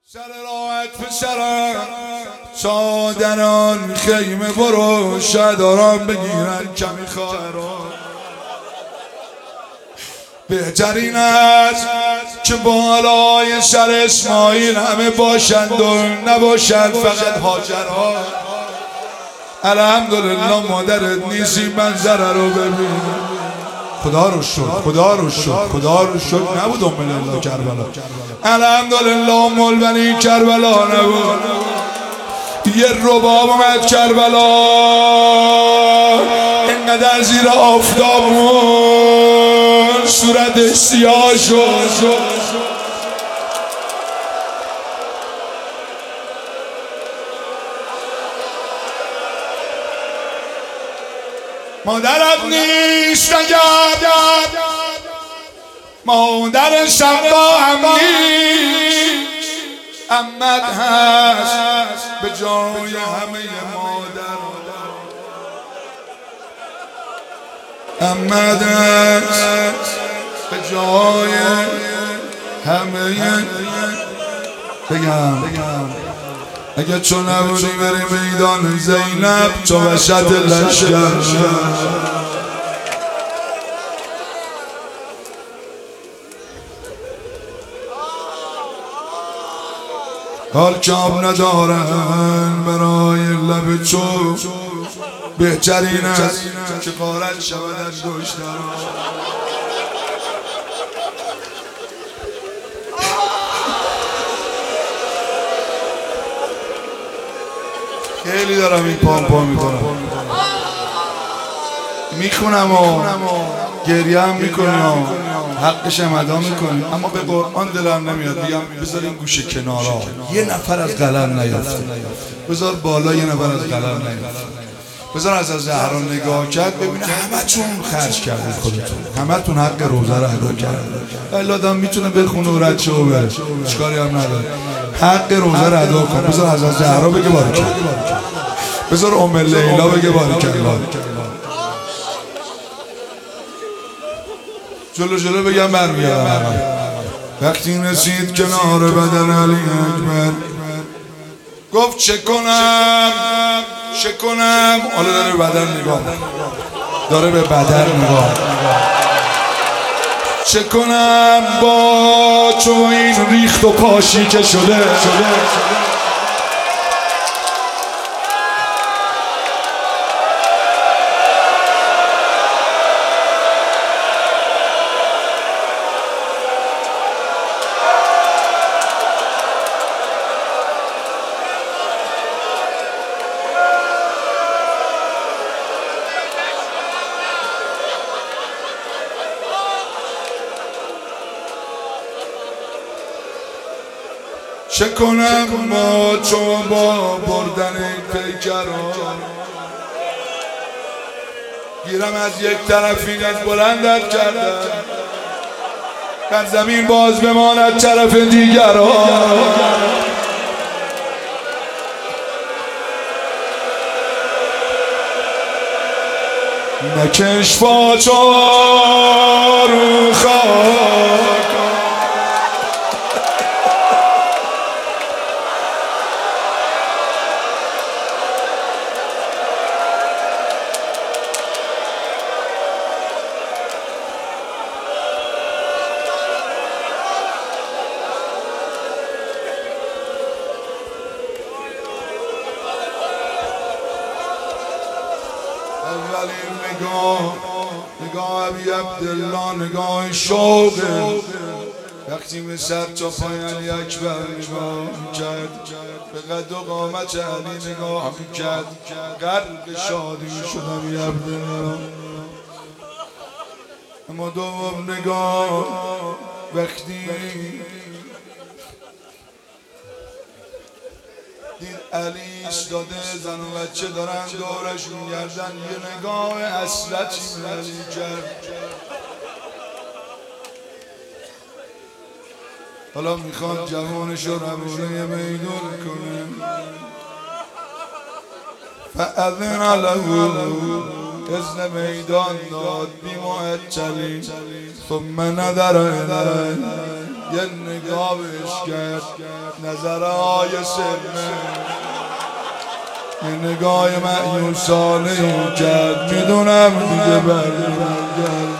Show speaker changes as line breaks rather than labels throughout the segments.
سر راحت پسرم چادران خیمه برو شادران بگیرن کمی خواهران. بهترین است که بالای سر اسماعیل همه باشند و نباشند فقط هاجرها. الحمدلله مادرت نیستی منظره رو ببین. خدا رو شکر، خدا رو شکر، خدا رو شکر نبود الله کربلا. الحمدلله مولوی کربلا نبود. یه رباب اومد کربلا اینقدر زیر آفتاب مون صورت سیاه شد. مادرت نیست اگر مادرش با هم نیست. عمت هست به جای همه مادر. عمت هست به جای همه. بگم اگه چون نبودی بری میدان زینب چو وشت لشکر. حال کام ندارن برای لب چو بهترین است که غارت شود از گشتران. خیلی دارم این پامپا میکنم و گریه هم میکنم حقش هم ادا میکنیم، اما به قرآن دلم نمیاد بگم بذار این گوشه کنارا یه نفر از قلم نیافته، بذار بالا یه نفر از قلم نیافته، بذار از زهرا نگاه کرد ببینه همتون خرج کردید خودتون، همتون حق روزه رو ادا کردید. ولی آدم میتونه بخونه و رد شه و بره، اشکالی هم نداره. حق روزه رو ادا کن. بذار از زهرا بگه بارکالله، بذار ام لیلا بگه بارکالله، جلو بگم برمیگردم. وقتی رسید کنار بدن علی اکبر گفت چه کنم حالا داره به بدن نگاه، داره به بدن نگاه. چه کنم با چو این ریخت و پاشی که شده. چه کنم ما چون با بردن پیکران گیرم از یک طرف این از بلندت کردم در زمین باز بماند طرف دیگران. نکش پاچار خاک اولین نگاه ابی عبدالله نگاه شوقه. وقتی به سر تا پای علی اکبر نگاه کرد، به قد و قامت علی نگاه کرد، غرق شادی شد ابی عبدالله. اما دوم نگاه وقتی دید علی ایستاده، زن و بچه دارن دورش میگردن، یه نگاه حسرتی به علی کرد. حالا میخواد جوانش رو روانه میدون کنه. فاذن له اذن میدان داد بی معطلی ثم نظر الی یه نگاه بهش کرد نظرهای سرمه یه نگاه مأیوسانه کرد میدونم دیگه برگرد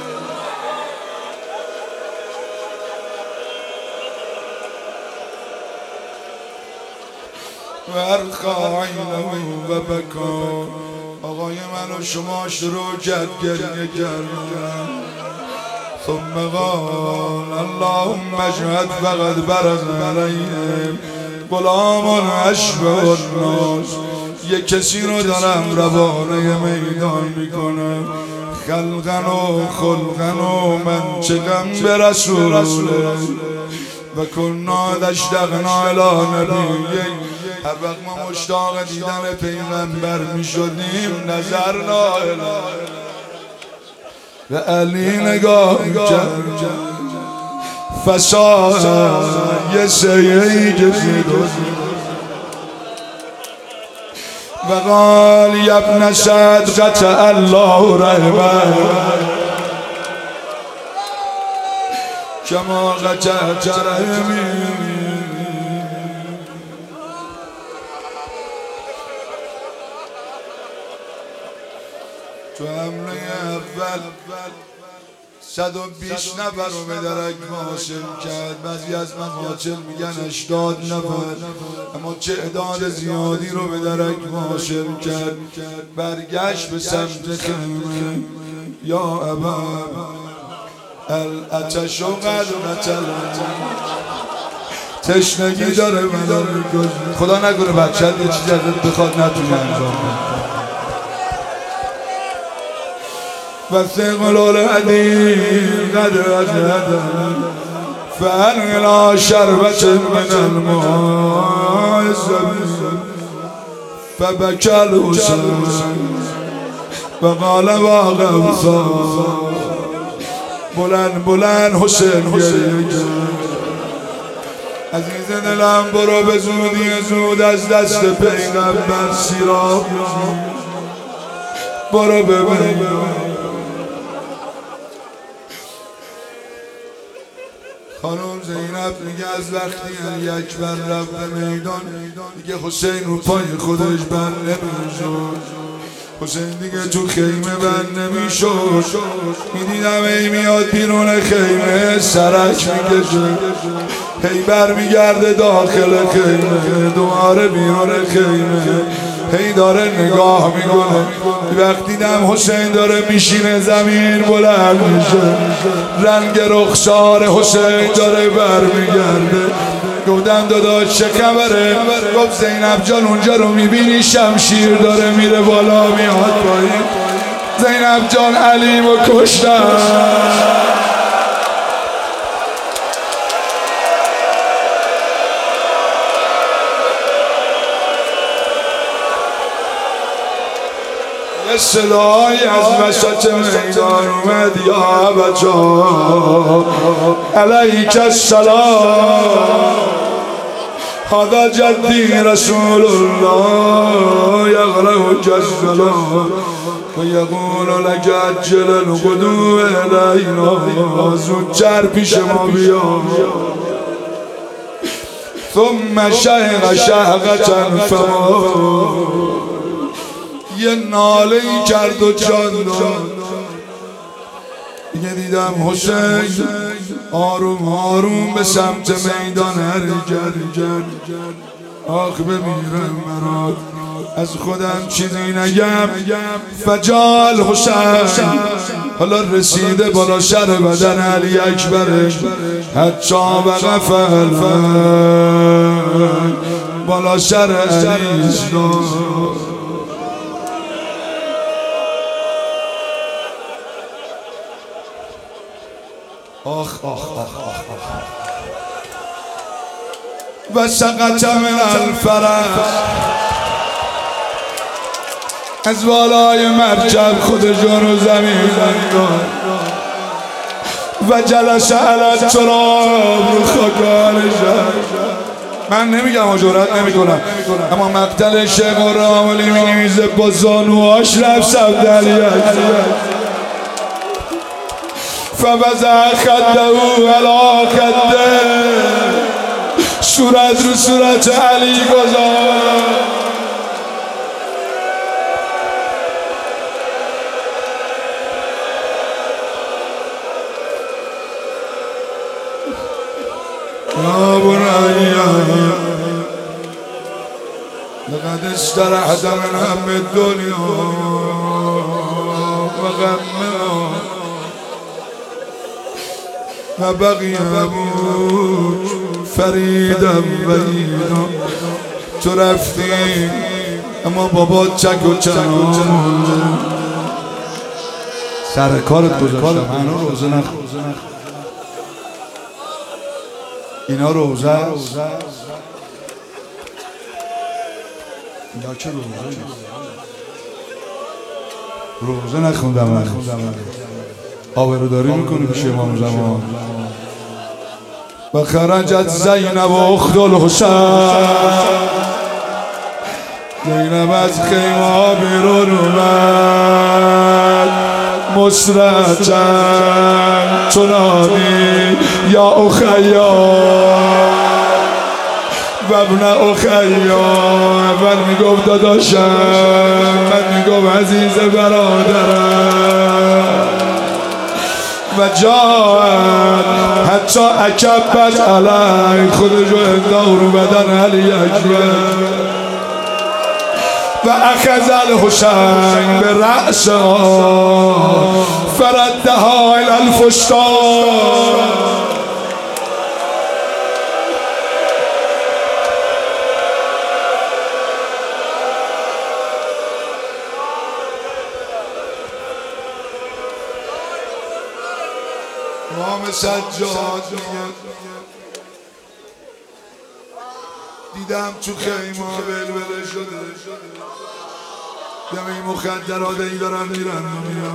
و ارخا عینه و بکا آقای من و شما شروع کرد گریه کردن ثم قال اللهم اشهد فقد برز علیهم غلام اشبه الناس یه کسی رو دارم روانه میدان میکنم خلقن و خلقن و من چقم به رسوله و کنا دشتقنا الی نبیه هر وقت ما مشتاق دیدن پیغمبر می شدیم نظرنا و علی نگاه کرد فسا یه سیهی جزید و قال یبن سعد قطع الله رحمه کما قطعت رحمی تو حمله اول 120 نفر رو به درک حاصل کرد بعضی از مقاتل میگن 80 نفر اما تعداد زیادی رو به درک حاصل کرد برگشت به سمت خیمه یا ابا العطش و قد قتل تشنگی داره من خدا نکنه بچه یه چیزی ازت بخواد نتونه انجام بده و ثقل الحديد قد أجهد فأنقل شربة من الماء الزبيب فبكى الحسين وقال واقف بلند بلند حسین گریه کرد عزیز دلم برو به زودی زود از دست پیغمبر سیراب برو ببین خانم زینب میگه از وقتی علی اکبر رفت به میدان دیگه حسین رو پای خودش بند نمیشد حسین دیگه تو خیمه بند نمیشد میدیدم ای میاد بیرون خیمه سرک میکشه هی بر میگرده داخل خیمه دوباره بیرون خیمه هی داره نگاه میکنه وقتی دیدم حسین داره میشینه زمین بلند میشه رنگ رخسار حسین داره برمیگرده گفتم داداش چه خبره گفت زینب جان اونجا رو میبینی شمشیر داره میره بالا میاد پایین زینب جان علی و کشتن صدای از وسط میدان اومد یا بچا علیک السلام هذا جدی رسول الله یغرق السلام و یقول لک اجل الغدو الینا زودتر پیش ما بیا ثم شهق شهقة فما یه ناله ای کرد و جان داد دیگه دیدم حسین آروم آروم به سمت میدان حرکت آخ بمیرم مراد از خودم چیزی نگم فجال حسین حالا رسیده بالا سر بدن علی اکبر حتی وقف بالا سر علی ایستاد آخ آخ آخ آخ و سقط من الفرس از بالای مرکب خودشون رو زمین داد و جلس علی التراب رو خاکانشن من نمیگم و جرأت نمیکنم، اما مقتل شیخ و راملی می‌نویسه با زانوهاش رفت صفدلیت فوضع خده علی خده، صورت رو صورت علی گذاشت. يا بني لقد استرحت من هم الدنيا وغمها وبقي أبوك فريدا بعيدا. تو رفتی اما بابا چک و چنان سر کارت گذاشتم. اینا روزه نخور، اینا روزه است. اینا چه روزه نخوندم من. آبروداری میکنی پیش امام زمان. و خرجت زینب و اخت الحسین، زینب از خیمه ها بیرون اومد مسرعن تنادی یا اخیا و ابن اخیا. اول میگفت داداشم، بعد میگفت عزیز برادرم. و جاءت حتی اکبت علی، خودشو انداخت رو بدن علی اکبر. و اخذ الحسین به رأسها فردها الی الفستان. امام سجاد دیدم تو خیمه بلبله شده، دم این مخدرات ای دارن میرن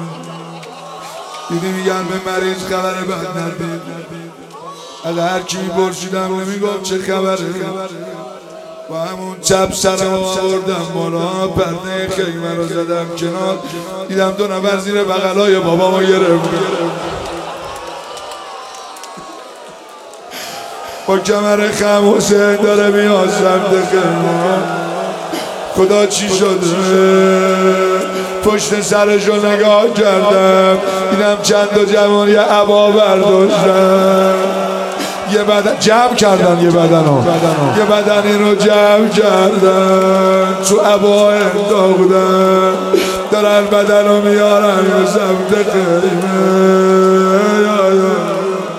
دیدی میگن به مریض خبر بد ندید. از هر کی میپرسیدم نمیگفت چه خبره. و همون چپ سرم آوردم بالا، پرده خیمه رو زدم کنار، دیدم دو نفر زیر بغلای بابامو گرفت با کمر خم. حسین داره میاد سمت خیمه. خدا چی شده؟ پشت سرشو نگاه کردم، دیدم چند تا جوان یه عبا برداشتن، یه بدن جمع کردن، یه بدنی رو جمع کردن، تو عبا انداختن، دارن بدن رو میارن به سمت خیمه.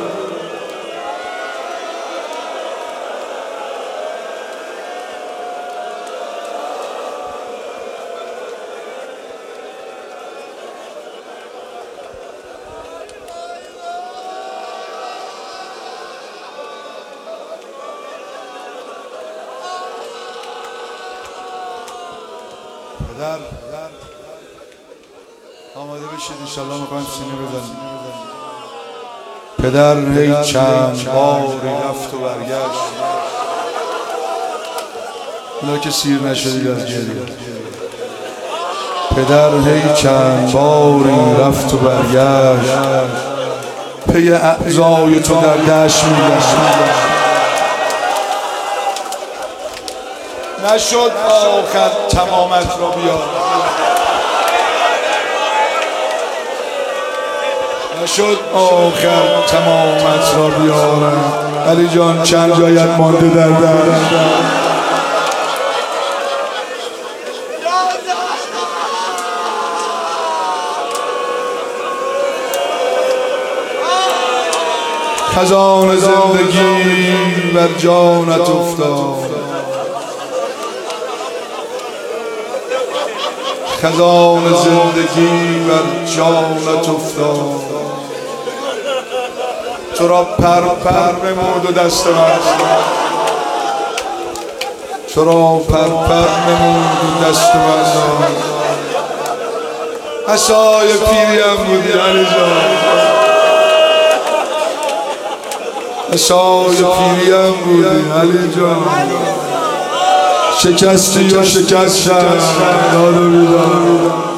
پدر آماده بشید انشالله میخوایم سینه بزنیم. پدر هی چند باری رفت و برگشت، اونا که سیر نشدید از گریه. پدر هی چند باری رفت و برگشت، پی اعضای تو در دشت میگشت. نشد آخر تمامت را بیارم، نشد آخر تمامت را بیارم. علی جان چند جایت مانده در در. خزان زندگی بر جانت افتاد، خزان زندگی بر جانت افتاد. تو را پر نمود و دست من، تو را پر نمود و دست من. عصای پیریم بودی علی جان، عشای پیری هم بودی علی جان، شکستی و شکستم دار و بیدار.